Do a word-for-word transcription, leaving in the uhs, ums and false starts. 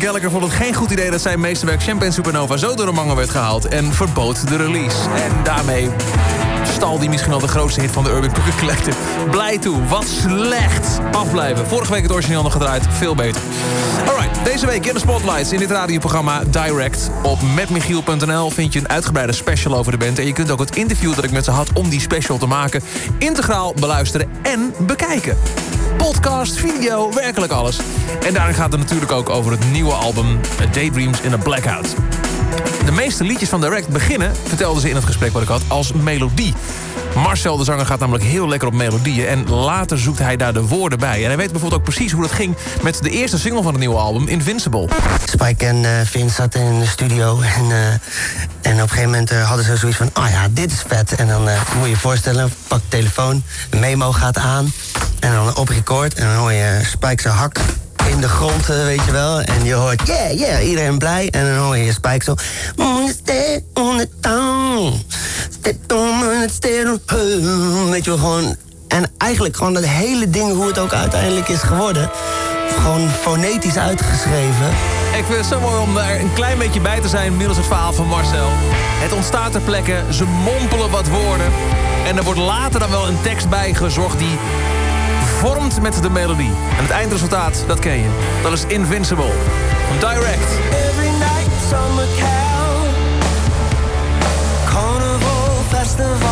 Gallagher vond het geen goed idee dat zijn meesterwerk Champagne Supernova zo door de mangel werd gehaald en verbood de release. En daarmee stal die misschien al de grootste hit van de Urban Pocket Collective. Blij toe, wat slecht. Afblijven. Vorige week het origineel nog gedraaid, veel beter. Alright, deze week in de Spotlights in dit radioprogramma Direct. Op metmichiel punt n l vind je een uitgebreide special over de band. En je kunt ook het interview dat ik met ze had om die special te maken integraal beluisteren en bekijken. Podcast, video, werkelijk alles. En daarin gaat het natuurlijk ook over het nieuwe album Daydreams in a Blackout. De meeste liedjes van Direct beginnen, vertelden ze in het gesprek wat ik had, als melodie. Marcel, de zanger, gaat namelijk heel lekker op melodieën en later zoekt hij daar de woorden bij. En hij weet bijvoorbeeld ook precies hoe dat ging met de eerste single van het nieuwe album, Invincible. Spike en uh, Vince zaten in de studio en, uh, en op een gegeven moment uh, hadden ze zoiets van, oh ja, dit is vet. En dan uh, moet je je voorstellen, pak de telefoon, de memo gaat aan en dan op record en dan hoor je Spike zijn hak in de grond, uh, weet je wel. En je hoort, yeah, yeah, iedereen blij. En dan hoor je Spike zo, weet je wel, gewoon. En eigenlijk gewoon dat hele ding, hoe het ook uiteindelijk is geworden, gewoon fonetisch uitgeschreven. Ik vind het zo mooi om daar een klein beetje bij te zijn middels het verhaal van Marcel. Het ontstaat ter plekke, ze mompelen wat woorden en er wordt later dan wel een tekst bij gezocht die vormt met de melodie. En het eindresultaat, dat ken je. Dat is Invincible. Van Direct. Every night summer cow Carnival festival